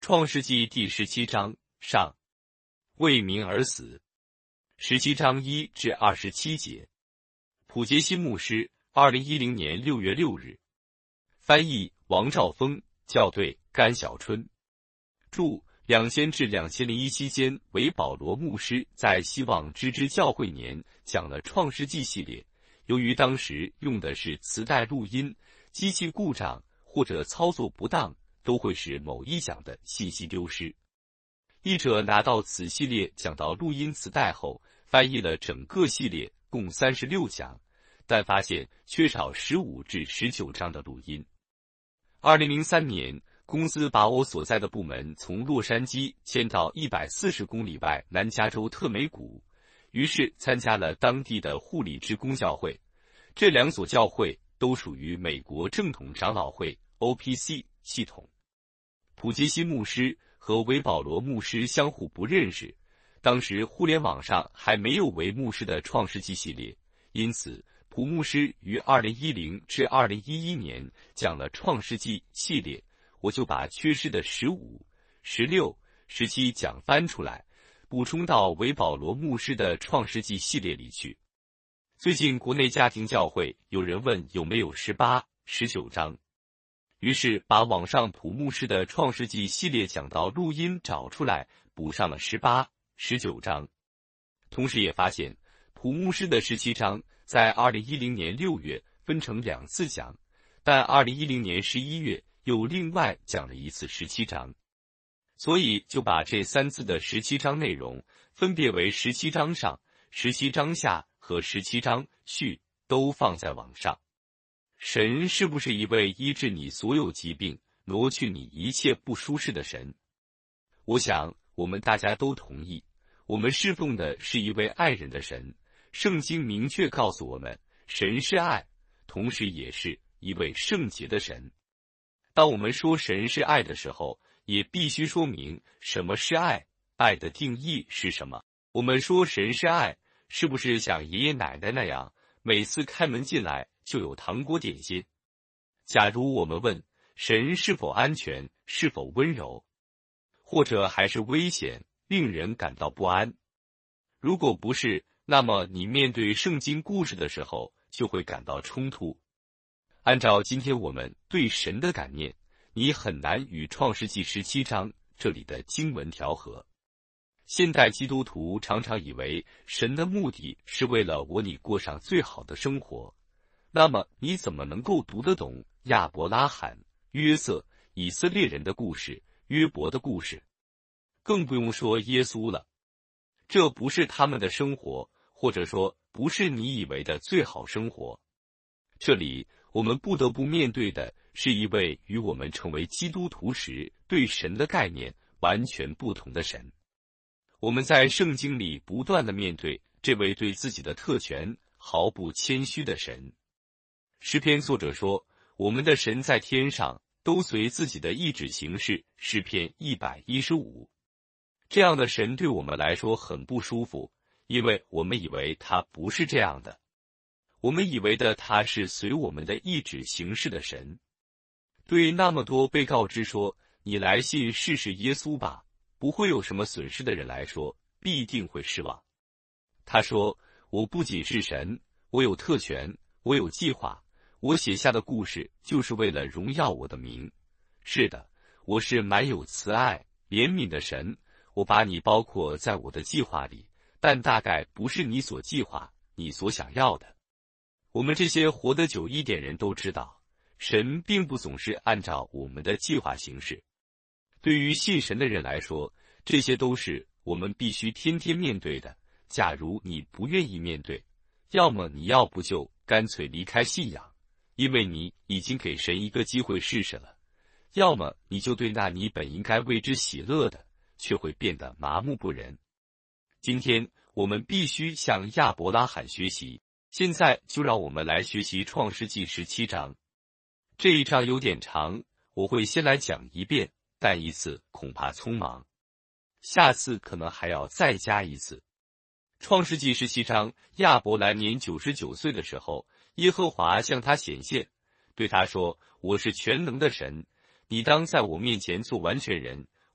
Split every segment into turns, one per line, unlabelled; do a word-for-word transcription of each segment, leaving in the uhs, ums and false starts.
创世纪第十七章上，为民而死。十七章一至二十七节。普杰西牧师，二零一零年六月六日。翻译王兆峰，校对甘小春。注：两千至两千零一期间，韦保罗牧师在希望之之教会年讲了创世纪系列。由于当时用的是磁带录音，机器故障或者操作不当，都会使某一讲的信息丢失。译者拿到此系列讲到录音磁带后，翻译了整个系列，共三十六讲，但发现缺少十五至十九章的录音。二零零三年，公司把我所在的部门从洛杉矶迁到一百四十公里外南加州特美谷，于是参加了当地的护理之公教会。这两所教会都属于美国正统长老会 O P C 系统。普杰西牧师和韦保罗牧师相互不认识，当时互联网上还没有韦牧师的创世纪系列，因此普牧师于二零一零至二零一一年讲了创世纪系列，我就把缺失的十五、十六、十七讲翻出来，补充到韦保罗牧师的创世纪系列里去。最近国内家庭教会有人问有没有十八、十九章，于是把网上普牧师的创世纪系列讲到录音找出来，补上了十八、十九章。同时也发现普牧师的十七章在二零一零年六月分成两次讲，但二零一零年十一月又另外讲了一次十七章，所以就把这三次的十七章内容分别为十七章上、十七章下和十七章序都放在网上。神是不是一位医治你所有疾病、挪去你一切不舒适的神？我想我们大家都同意，我们侍奉的是一位爱人的神。圣经明确告诉我们，神是爱，同时也是一位圣洁的神。当我们说神是爱的时候，也必须说明什么是爱，爱的定义是什么。我们说神是爱，是不是像爷爷奶奶那样，每次开门进来就有糖果点心？假如我们问神是否安全，是否温柔，或者还是危险，令人感到不安？如果不是，那么你面对圣经故事的时候就会感到冲突。按照今天我们对神的感念，你很难与创世纪十七章这里的经文调和。现代基督徒常常以为神的目的是为了我你过上最好的生活，那么你怎么能够读得懂亚伯拉罕、约瑟、以色列人的故事、约伯的故事？更不用说耶稣了。这不是他们的生活，或者说不是你以为的最好生活。这里我们不得不面对的是一位与我们成为基督徒时对神的概念完全不同的神。我们在圣经里不断地面对这位对自己的特权毫不谦虚的神。诗篇作者说，我们的神在天上，都随自己的意志行事。诗篇一百一十五。这样的神对我们来说很不舒服，因为我们以为他不是这样的。我们以为的他是随我们的意志行事的神。对那么多被告知说你来信试试耶稣吧，不会有什么损失的人来说，必定会失望。他说，我不仅是神，我有特权，我有计划，我写下的故事就是为了荣耀我的名。是的，我是满有慈爱、怜悯的神，我把你包括在我的计划里，但大概不是你所计划、你所想要的。我们这些活得久一点人都知道，神并不总是按照我们的计划行事。对于信神的人来说，这些都是我们必须天天面对的。假如你不愿意面对，要么你要不就干脆离开信仰，因为你已经给神一个机会试试了；要么你就对那你本应该为之喜乐的，却会变得麻木不仁。今天我们必须向亚伯拉罕学习，现在就让我们来学习创世纪十七章。这一章有点长，我会先来讲一遍，但一次恐怕匆忙，下次可能还要再加一次。创世纪十七章，亚伯兰年九十九岁的时候，耶和华向他显现，对他说，我是全能的神，你当在我面前做完全人，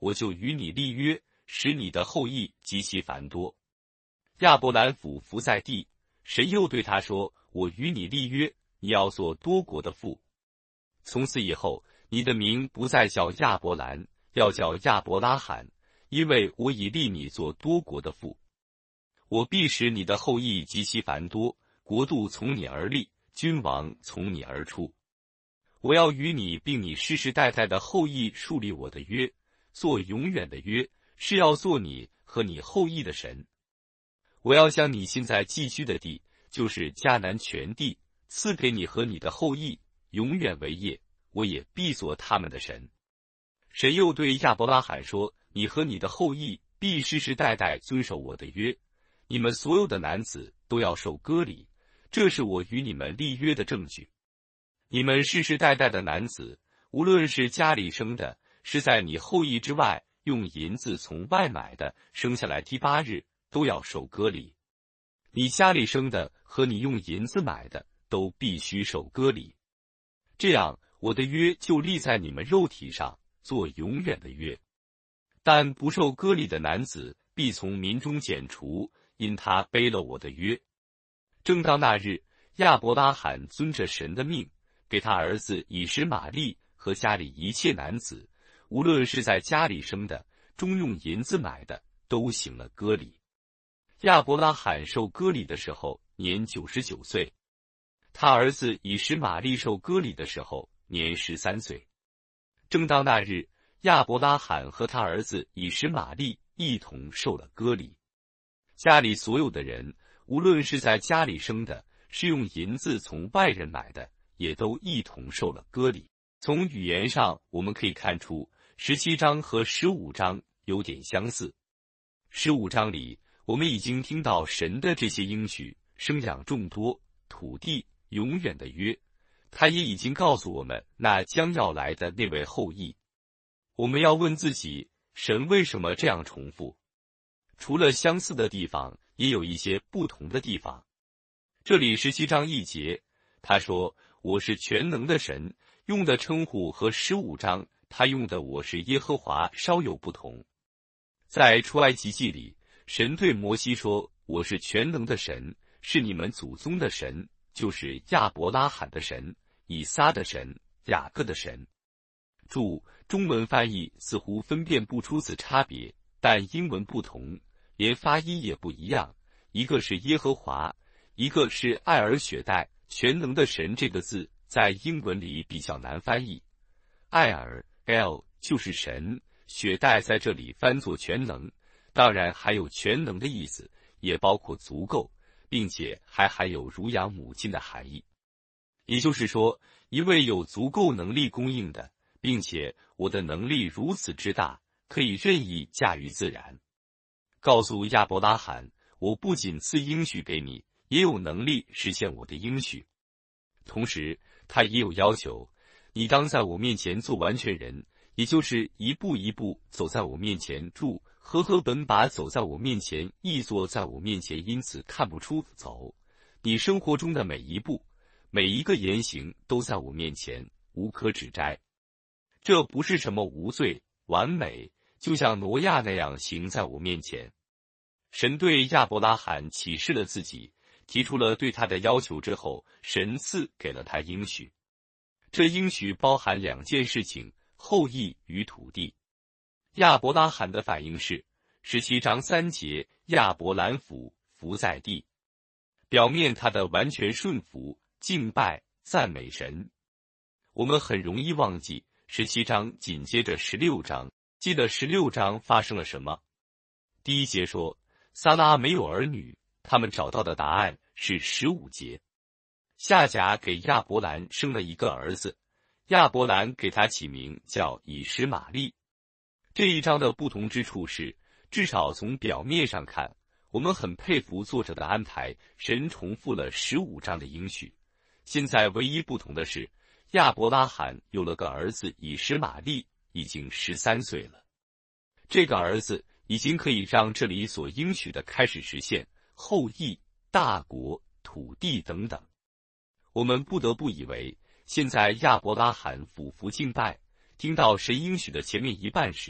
我就与你立约，使你的后裔极其繁多。亚伯兰俯伏在地，神又对他说，我与你立约，你要做多国的父。从此以后，你的名不再叫亚伯兰，要叫亚伯拉罕，因为我已立你做多国的父。我必使你的后裔极其繁多，国度从你而立，君王从你而出。我要与你并你世世代代的后裔树立我的约，做永远的约，是要做你和你后裔的神。我要将你现在寄居的地，就是迦南全地，赐给你和你的后裔，永远为业，我也必做他们的神。神又对亚伯拉罕说，你和你的后裔必世世代代遵守我的约，你们所有的男子都要受割礼，这是我与你们立约的证据。你们世世代代的男子，无论是家里生的，是在你后裔之外用银子从外买的，生下来第八日都要受割礼。你家里生的和你用银子买的都必须受割礼。这样，我的约就立在你们肉体上，做永远的约。但不受割礼的男子必从民中剪除，因他背了我的约。正当那日，亚伯拉罕遵着神的命，给他儿子以实玛利和家里一切男子，无论是在家里生的，中用银子买的，都行了割礼。亚伯拉罕受割礼的时候年九十九岁，他儿子以实玛利受割礼的时候年十三岁。正当那日，亚伯拉罕和他儿子以实玛利一同受了割礼。家里所有的人，无论是在家里生的，是用银子从外人买的，也都一同受了割礼。从语言上我们可以看出，十七章和十五章有点相似。十五章里，我们已经听到神的这些应许，生养众多，土地，永远的约。他也已经告诉我们那将要来的那位后裔。我们要问自己，神为什么这样重复？除了相似的地方，也有一些不同的地方。这里十七章一节，他说，我是全能的神，用的称呼和十五章他用的我是耶和华稍有不同。在出埃及记里，神对摩西说，我是全能的神，是你们祖宗的神，就是亚伯拉罕的神，以撒的神，雅各的神。注：中文翻译似乎分辨不出此差别，但英文不同，连发音也不一样，一个是耶和华，一个是艾尔雪代。全能的神这个字在英文里比较难翻译，艾尔 L 就是神，雪代在这里翻作全能，当然还有全能的意思，也包括足够，并且还含有乳养母亲的含义。也就是说，一位有足够能力供应的，并且我的能力如此之大，可以任意驾驭自然。告诉亚伯拉罕，我不仅赐应许给你，也有能力实现我的应许。同时，他也有要求，你当在我面前做完全人，也就是一步一步走在我面前。注：和合本把走在我面前译作在我面前，因此看不出走。你生活中的每一步，每一个言行都在我面前，无可指摘。这不是什么无罪、完美，就像挪亚那样行在我面前。神对亚伯拉罕启示了自己，提出了对他的要求之后，神赐给了他应许。这应许包含两件事情：后裔与土地。亚伯拉罕的反应是十七章三节，亚伯兰俯伏在地，表面他的完全顺服、敬拜、赞美神。我们很容易忘记十七章紧接着十六章，记得十六章发生了什么。第一节说，撒拉没有儿女，他们找到的答案是十五节。夏甲给亚伯兰生了一个儿子，亚伯兰给他起名叫以实玛利。这一章的不同之处是，至少从表面上看，我们很佩服作者的安排，神重复了十五章的应许。现在唯一不同的是，亚伯拉罕有了个儿子以实玛利，已经十三岁了。这个儿子已经可以让这里所应许的开始实现，后裔、大国、土地等等。我们不得不以为，现在亚伯拉罕俯伏敬拜，听到神应许的前面一半时，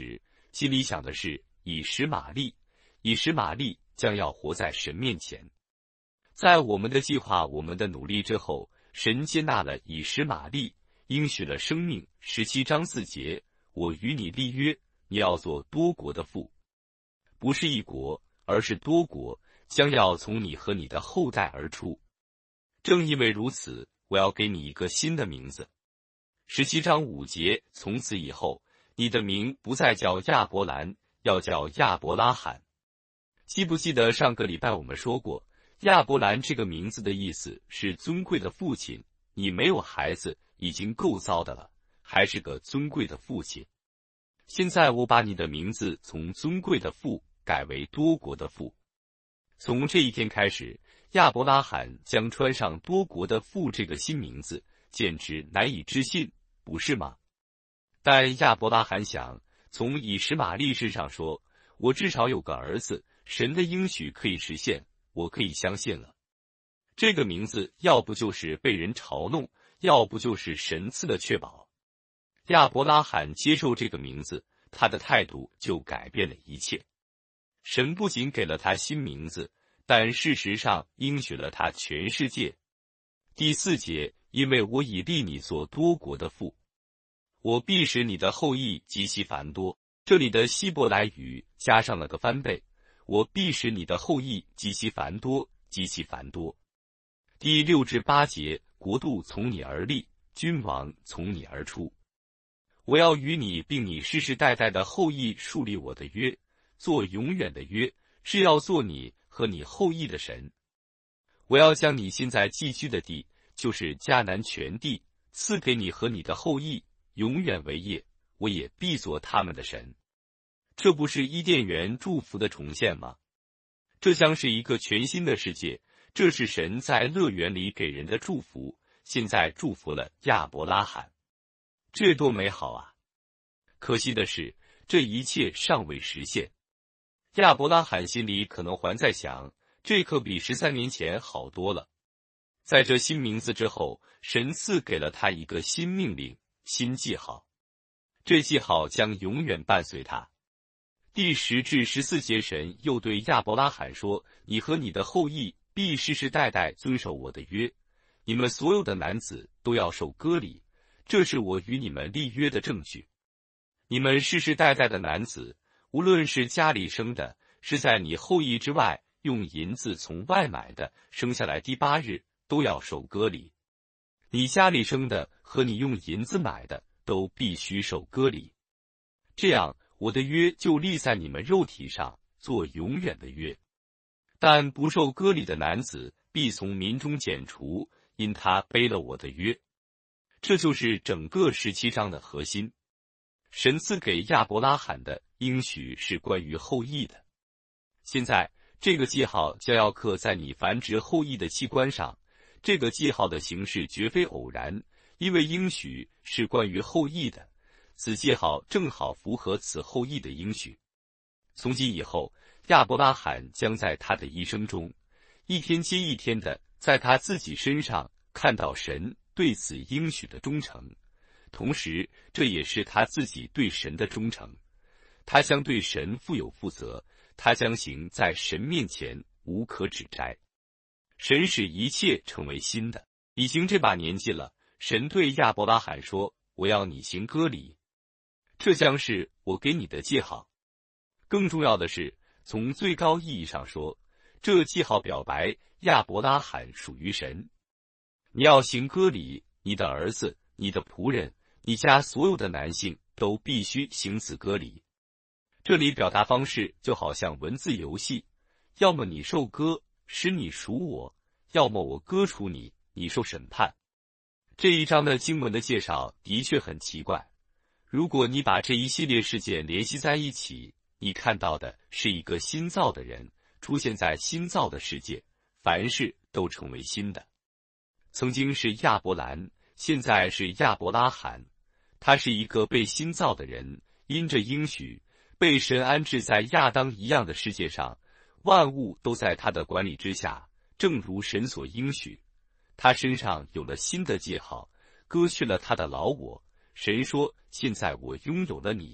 心里想的是以实玛利，以实玛利将要活在神面前。在我们的计划、我们的努力之后，神接纳了以实玛利，应许了生命。十七章四节，我与你立约，你要做多国的父，不是一国，而是多国，将要从你和你的后代而出。正因为如此，我要给你一个新的名字。十七章五节，从此以后，你的名不再叫亚伯兰，要叫亚伯拉罕。记不记得上个礼拜我们说过，亚伯兰这个名字的意思是尊贵的父亲，你没有孩子已经够糟的了，还是个尊贵的父亲。现在我把你的名字从尊贵的父改为多国的父。从这一天开始，亚伯拉罕将穿上多国的父这个新名字，简直难以置信，不是吗？但亚伯拉罕想，从以实玛利身上说，我至少有个儿子，神的应许可以实现，我可以相信了。这个名字要不就是被人嘲弄，要不就是神赐的确保。亚伯拉罕接受这个名字，他的态度就改变了一切。神不仅给了他新名字，但事实上应许了他全世界。第四节，因为我已立你做多国的父，我必使你的后裔极其繁多。这里的希伯来语加上了个翻倍，我必使你的后裔极其繁多，极其繁多。第六至八节，国度从你而立，君王从你而出。我要与你并你世世代代的后裔树立我的约，做永远的约，是要做你和你后裔的神。我要将你现在寄居的地，就是迦南全地，赐给你和你的后裔，永远为业，我也必做他们的神。这不是伊甸园祝福的重现吗？这将是一个全新的世界，这是神在乐园里给人的祝福，现在祝福了亚伯拉罕。这多美好啊！可惜的是，这一切尚未实现。亚伯拉罕心里可能还在想，这可比十三年前好多了。在这新名字之后，神赐给了他一个新命令、新记号，这记号将永远伴随他。第十至十四节，神又对亚伯拉罕说：你和你的后裔必世世代代遵守我的约，你们所有的男子都要受割礼，这是我与你们立约的证据。你们世世代代的男子，无论是家里生的，是在你后裔之外用银子从外买的，生下来第八日都要受割礼。你家里生的和你用银子买的都必须受割礼。这样，我的约就立在你们肉体上，做永远的约。但不受割礼的男子必从民中剪除，因他背了我的约。这就是整个十七章的核心。神赐给亚伯拉罕的应许是关于后裔的。现在，这个记号将要刻在你繁殖后裔的器官上。这个记号的形式绝非偶然，因为应许是关于后裔的。此记号正好符合此后裔的应许。从今以后，亚伯拉罕将在他的一生中，一天接一天的在他自己身上看到神对此应许的忠诚，同时这也是他自己对神的忠诚。他将对神负有负责，他将行在神面前无可指摘。神使一切成为新的。已经这把年纪了，神对亚伯拉罕说：我要你行割礼，这将是我给你的记号。更重要的是，从最高意义上说，这记号表白亚伯拉罕属于神。你要行割礼，你的儿子、你的仆人、你家所有的男性都必须行此割礼。这里表达方式就好像文字游戏，要么你受割，使你属我，要么我割除你，你受审判。这一章的经文的介绍的确很奇怪。如果你把这一系列事件联系在一起，你看到的是一个新造的人出现在新造的世界，凡事都成为新的。曾经是亚伯兰，现在是亚伯拉罕。他是一个被新造的人，因着应许被神安置在亚当一样的世界上，万物都在他的管理之下，正如神所应许。他身上有了新的记号，割去了他的老我。神说：现在我拥有了你，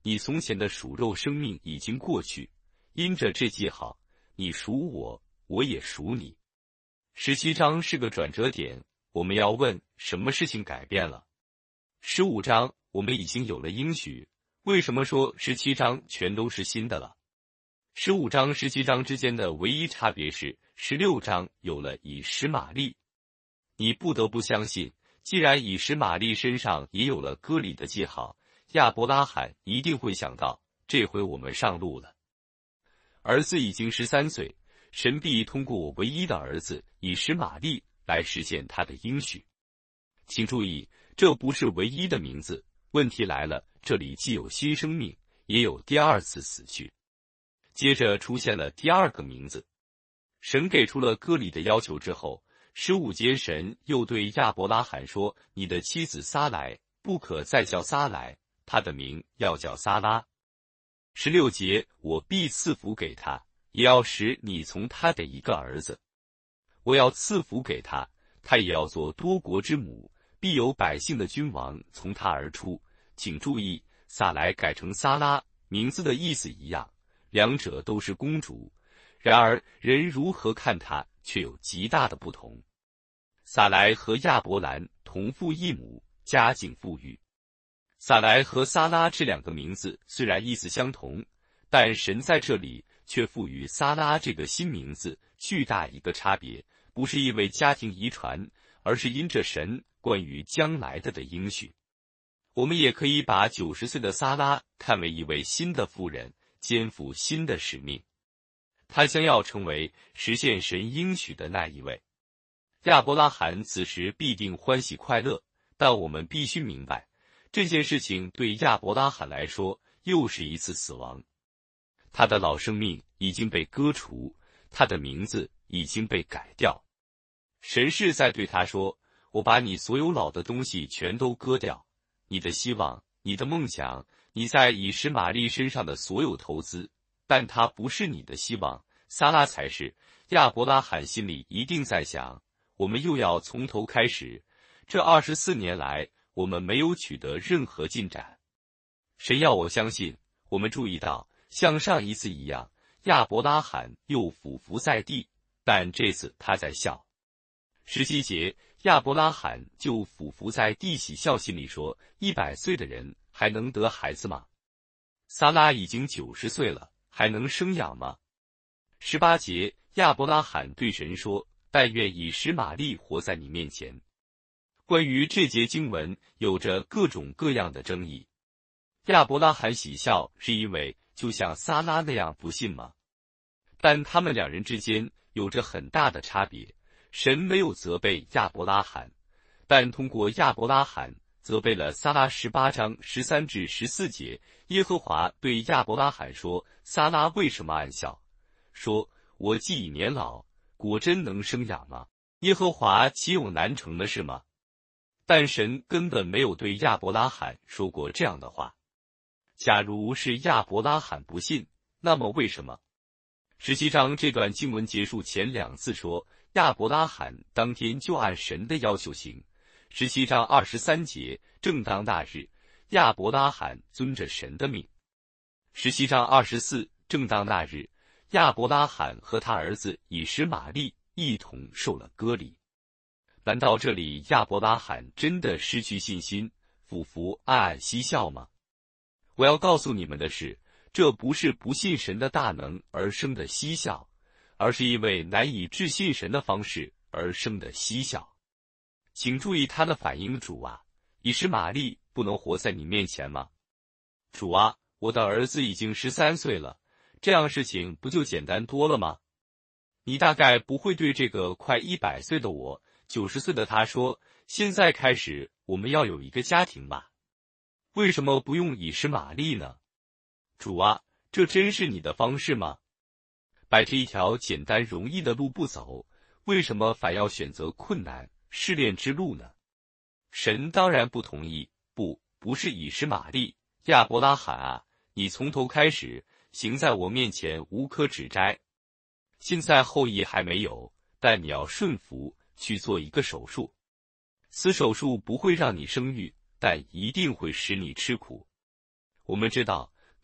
你从前的属肉生命已经过去，因着这记号，你属我，我也属你。十七章是个转折点，我们要问什么事情改变了？十五章我们已经有了应许，为什么说十七章全都是新的了？十五章、十七章之间的唯一差别是，十六章有了以实玛利。你不得不相信，既然以实玛利身上也有了割礼的记号，亚伯拉罕一定会想到，这回我们上路了。儿子已经十三岁，神必通过我唯一的儿子以实玛利来实现他的应许。请注意，这不是唯一的名字。问题来了，这里既有新生命，也有第二次死去。接着出现了第二个名字。神给出了割礼的要求之后，十五节神又对亚伯拉罕说：“你的妻子撒来不可再叫撒来，她的名要叫撒拉。”十六节，我必赐福给他，也要使你从他的一个儿子。我要赐福给他，他也要做多国之母，必有百姓的君王从他而出。请注意，撒来改成撒拉，名字的意思一样，两者都是公主。然而人如何看她却有极大的不同。撒来和亚伯兰同父异母，家境富裕。撒来和撒拉这两个名字虽然意思相同，但神在这里却赋予撒拉这个新名字巨大一个差别，不是因为家庭遗传，而是因着神关于将来的的应许。我们也可以把九十岁的撒拉看为一位新的妇人，肩负新的使命。他将要成为实现神应许的那一位。亚伯拉罕此时必定欢喜快乐，但我们必须明白，这件事情对亚伯拉罕来说又是一次死亡。他的老生命已经被割除，他的名字已经被改掉。神是在对他说：“我把你所有老的东西全都割掉，你的希望，你的梦想，你在以实玛利身上的所有投资，但他不是你的希望，撒拉才是。”亚伯拉罕心里一定在想，我们又要从头开始。这二十四年来，我们没有取得任何进展。神要我相信，我们注意到，像上一次一样，亚伯拉罕又俯伏在地，但这次他在笑。十七节，亚伯拉罕就俯伏在地喜笑，心里说：一百岁的人还能得孩子吗？撒拉已经九十岁了，还能生养吗？十八节，亚伯拉罕对神说：但愿以实玛利活在你面前。关于这节经文有着各种各样的争议。亚伯拉罕喜笑是因为就像撒拉那样不信吗？但他们两人之间有着很大的差别。神没有责备亚伯拉罕，但通过亚伯拉罕责备了撒拉。十八章十三至十四节，耶和华对亚伯拉罕说：撒拉为什么暗笑？说：我既已年老，果真能生养吗？耶和华岂有难成的事吗？但神根本没有对亚伯拉罕说过这样的话。假如是亚伯拉罕不信，那么为什么？十七章这段经文结束前两次说，亚伯拉罕当天就按神的要求行。十七章二十三节，正当那日，亚伯拉罕遵着神的命。十七章二十四，正当那日，亚伯拉罕和他儿子以实玛利一同受了割礼。难道这里亚伯拉罕真的失去信心，俯伏暗暗嬉笑吗？我要告诉你们的是，这不是不信神的大能而生的嬉笑，而是因为难以置信神的方式而生的嬉笑。请注意他的反应：主啊，以实玛利不能活在你面前吗？主啊，我的儿子已经十三岁了，这样事情不就简单多了吗？你大概不会对这个快一百岁的我，九十岁的他说，现在开始我们要有一个家庭吧？为什么不用以实玛利呢？主啊，这真是你的方式吗？摆着一条简单容易的路不走，为什么反要选择困难试炼之路呢？神当然不同意，不，不是以实玛利。亚伯拉罕啊，你从头开始，行在我面前无可指摘。现在后裔还没有，但你要顺服去做一个手术。此手术不会让你生育，但一定会使你吃苦。我们知道，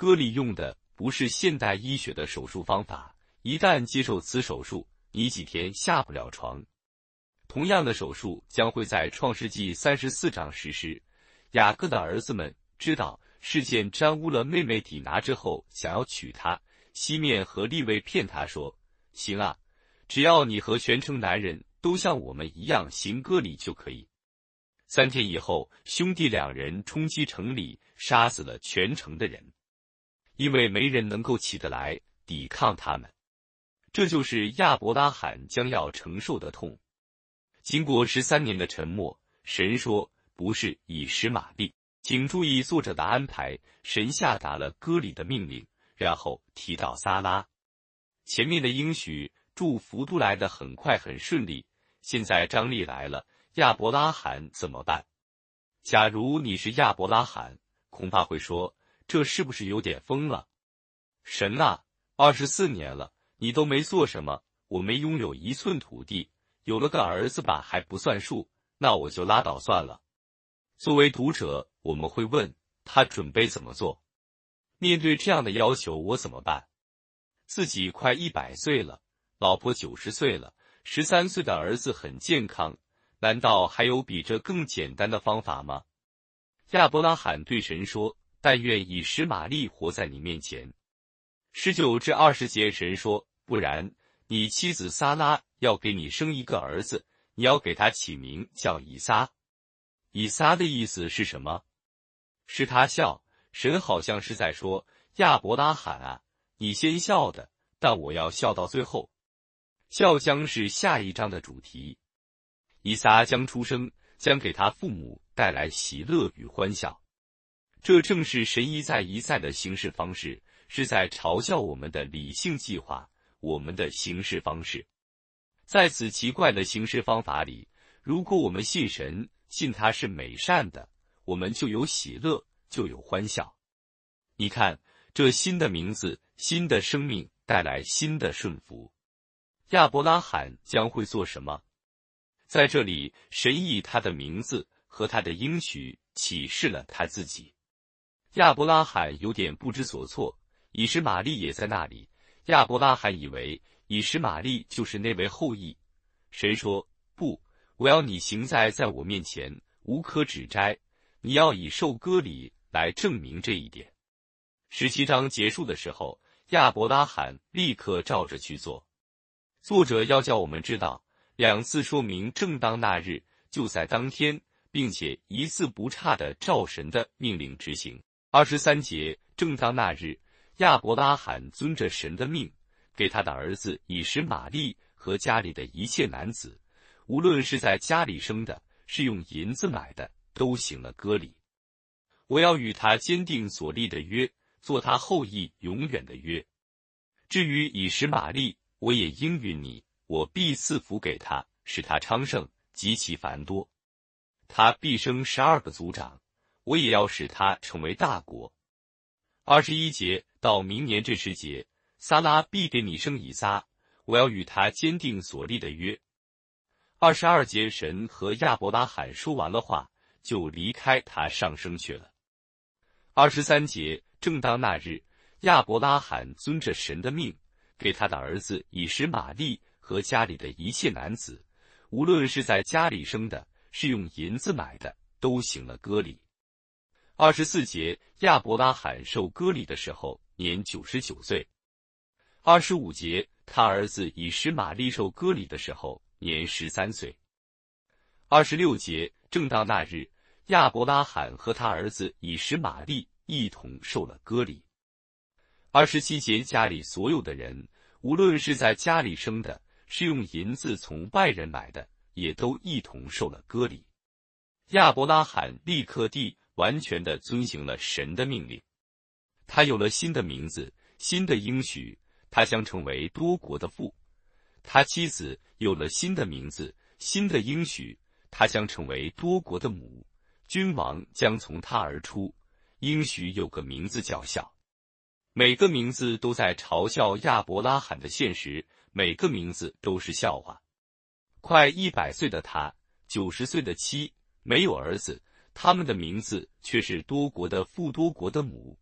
割礼用的不是现代医学的手术方法，一旦接受此手术，你几天下不了床。同样的手术将会在创世纪三十四章实施。雅各的儿子们知道事件沾污了妹妹底拿之后，想要娶她。西面和利未骗他说：行啊，只要你和全城男人都像我们一样行割礼就可以。三天以后，兄弟两人冲击城里，杀死了全城的人，因为没人能够起得来抵抗他们。这就是亚伯拉罕将要承受的痛。经过十三年的沉默，神说不是以实玛利。请注意作者的安排，神下达了割礼的命令，然后提到撒拉。前面的应许祝福都来得很快很顺利，现在张力来了，亚伯拉罕怎么办？假如你是亚伯拉罕，恐怕会说，这是不是有点疯了？神啊，二十四年了，你都没做什么，我没拥有一寸土地，有了个儿子吧还不算数，那我就拉倒算了。作为读者，我们会问，他准备怎么做？面对这样的要求，我怎么办？自己快一百岁了，老婆九十岁了，十三岁的儿子很健康，难道还有比这更简单的方法吗？亚伯拉罕对神说：但愿以实玛利活在你面前。十九至二十节，神说：不然，你妻子撒拉要给你生一个儿子，你要给他起名叫以撒。以撒的意思是什么？是他笑。神好像是在说，亚伯拉罕啊，你先笑的，但我要笑到最后。笑将是下一章的主题。以撒将出生，将给他父母带来喜乐与欢笑。这正是神一再一再的行事方式，是在嘲笑我们的理性计划，我们的行事方式。在此奇怪的行事方法里，如果我们信神，信他是美善的，我们就有喜乐，就有欢笑。你看，这新的名字，新的生命带来新的顺服。亚伯拉罕将会做什么？在这里，神以他的名字和他的应许启示了他自己。亚伯拉罕有点不知所措，以实玛利也在那里。亚伯拉罕以为以实玛利就是那位后裔。神说：不，我要你行在在我面前，无可指摘，你要以受割礼来证明这一点。十七章结束的时候，亚伯拉罕立刻照着去做。作者要叫我们知道，两次说明正当那日，就在当天，并且一字不差地照神的命令执行。二十三节，正当那日，亚伯拉罕遵着神的命，给他的儿子以实玛利和家里的一切男子，无论是在家里生的，是用银子买的，都行了割礼。我要与他坚定所立的约，做他后裔永远的约。至于以实玛利，我也应允你，我必赐福给他，使他昌盛，极其繁多。他必生十二个族长，我也要使他成为大国。二十一节到明年这时节，撒拉必给你生以撒，我要与他坚定所立的约。二十二节，神和亚伯拉罕说完了话，就离开他上升去了。二十三节，正当那日，亚伯拉罕遵着神的命，给他的儿子以实玛利和家里的一切男子，无论是在家里生的，是用银子买的，都行了割礼。二十四节，亚伯拉罕受割礼的时候年九十九岁。二十五节，他儿子以实玛利受割礼的时候年十三岁。二十六节，正当那日，亚伯拉罕和他儿子以实玛利一同受了割礼。二十七节，家里所有的人，无论是在家里生的，是用银子从外人买的，也都一同受了割礼。亚伯拉罕立刻地完全地遵行了神的命令。他有了新的名字，新的应许，他将成为多国的父。他妻子有了新的名字，新的应许，他将成为多国的母。君王将从他而出，应许有个名字叫笑。每个名字都在嘲笑亚伯拉罕的现实，每个名字都是笑话。快一百岁的他，九十岁的妻，没有儿子，他们的名字却是多国的父，多国的母。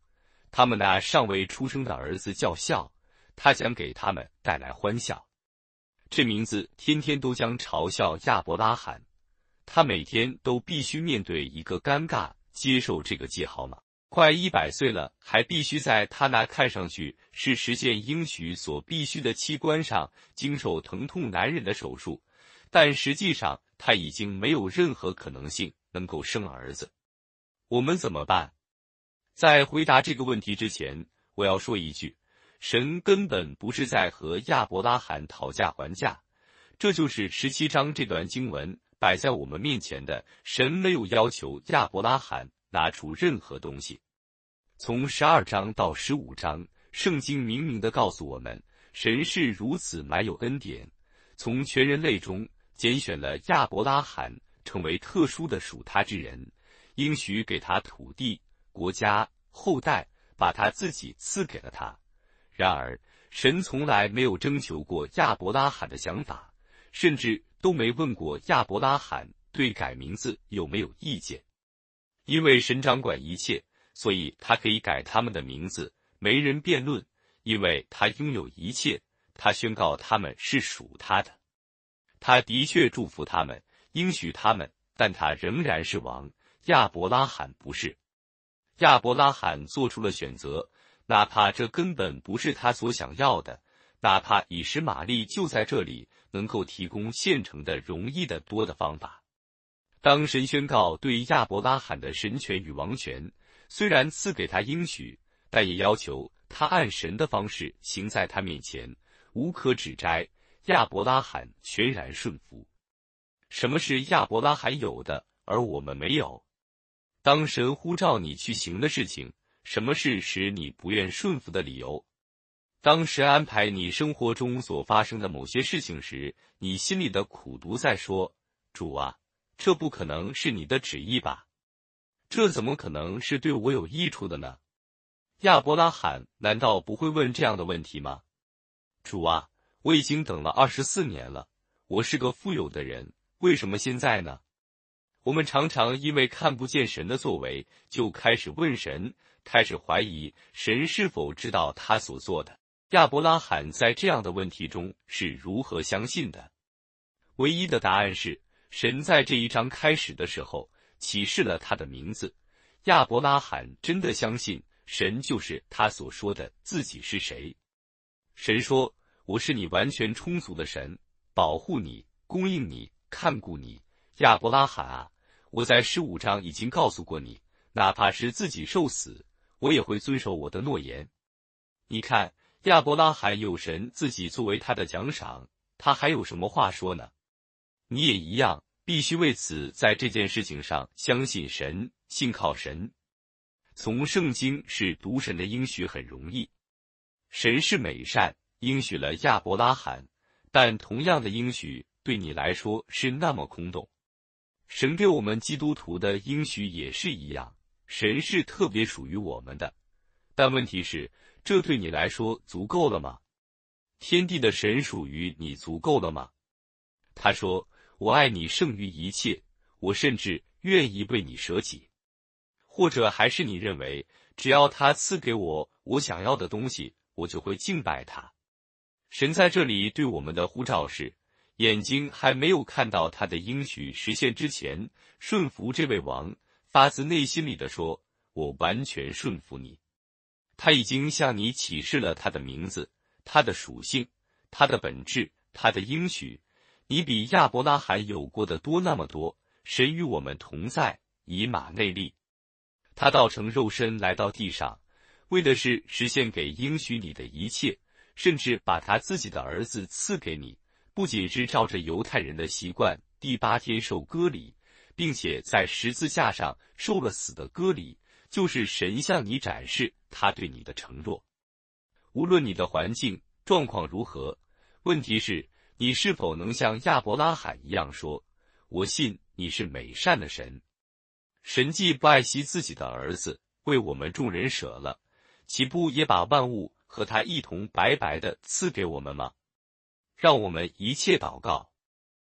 他们那尚未出生的儿子叫笑，他将给他们带来欢笑。这名字天天都将嘲笑亚伯拉罕，他每天都必须面对一个尴尬，接受这个记号吗？快一百岁了，还必须在他那看上去是实现应许所必须的器官上经受疼痛难忍的手术，但实际上他已经没有任何可能性能够生儿子。我们怎么办？在回答这个问题之前，我要说一句，神根本不是在和亚伯拉罕讨价还价，这就是十七章这段经文摆在我们面前的，神没有要求亚伯拉罕拿出任何东西。从十二章到十五章，圣经明明地告诉我们，神是如此满有恩典，从全人类中拣选了亚伯拉罕成为特殊的属他之人，应许给他土地、国家、后代，把他自己赐给了他。然而，神从来没有征求过亚伯拉罕的想法，甚至都没问过亚伯拉罕对改名字有没有意见。因为神掌管一切，所以他可以改他们的名字，没人辩论，因为他拥有一切，他宣告他们是属他的。他的确祝福他们，应许他们，但他仍然是王，亚伯拉罕不是。亚伯拉罕做出了选择，哪怕这根本不是他所想要的，哪怕以实玛利就在这里能够提供现成的容易的多的方法。当神宣告对亚伯拉罕的神权与王权，虽然赐给他应许，但也要求他按神的方式行在他面前，无可指摘。亚伯拉罕全然顺服。什么是亚伯拉罕有的，而我们没有？当神呼召你去行的事情，什么是使你不愿顺服的理由？当神安排你生活中所发生的某些事情时，你心里的苦毒在说：主啊，这不可能是你的旨意吧？这怎么可能是对我有益处的呢？亚伯拉罕难道不会问这样的问题吗？主啊，我已经等了二十四年了，我是个富有的人，为什么现在呢？我们常常因为看不见神的作为，就开始问神，开始怀疑神是否知道他所做的。亚伯拉罕在这样的问题中是如何相信的？唯一的答案是，神在这一章开始的时候启示了他的名字。亚伯拉罕真的相信神就是他所说的自己是谁。神说：我是你完全充足的神，保护你，供应你，看顾你。亚伯拉罕啊，我在十五章已经告诉过你，哪怕是自己受死，我也会遵守我的诺言。你看，亚伯拉罕有神自己作为他的奖赏，他还有什么话说呢？你也一样，必须为此在这件事情上相信神，信靠神。从圣经是读神的应许很容易，神是美善，应许了亚伯拉罕，但同样的应许对你来说是那么空洞。神对我们基督徒的应许也是一样，神是特别属于我们的，但问题是，这对你来说足够了吗？天地的神属于你足够了吗？他说：我爱你胜于一切，我甚至愿意为你舍己。或者还是你认为，只要他赐给我我想要的东西，我就会敬拜他？神在这里对我们的呼召是，眼睛还没有看到他的应许实现之前，顺服这位王，发自内心里的说：我完全顺服你。他已经向你启示了他的名字，他的属性，他的本质，他的应许。你比亚伯拉罕有过的多那么多。神与我们同在，以马内利。他道成肉身来到地上，为的是实现给应许你的一切，甚至把他自己的儿子赐给你，不仅是照着犹太人的习惯，第八天受割礼，并且在十字架上受了死的割礼，就是神向你展示他对你的承诺。无论你的环境状况如何，问题是你是否能像亚伯拉罕一样说：我信你是美善的神。神既不爱惜自己的儿子，为我们众人舍了，岂不也把万物和他一同白白的赐给我们吗？让我们一切祷告。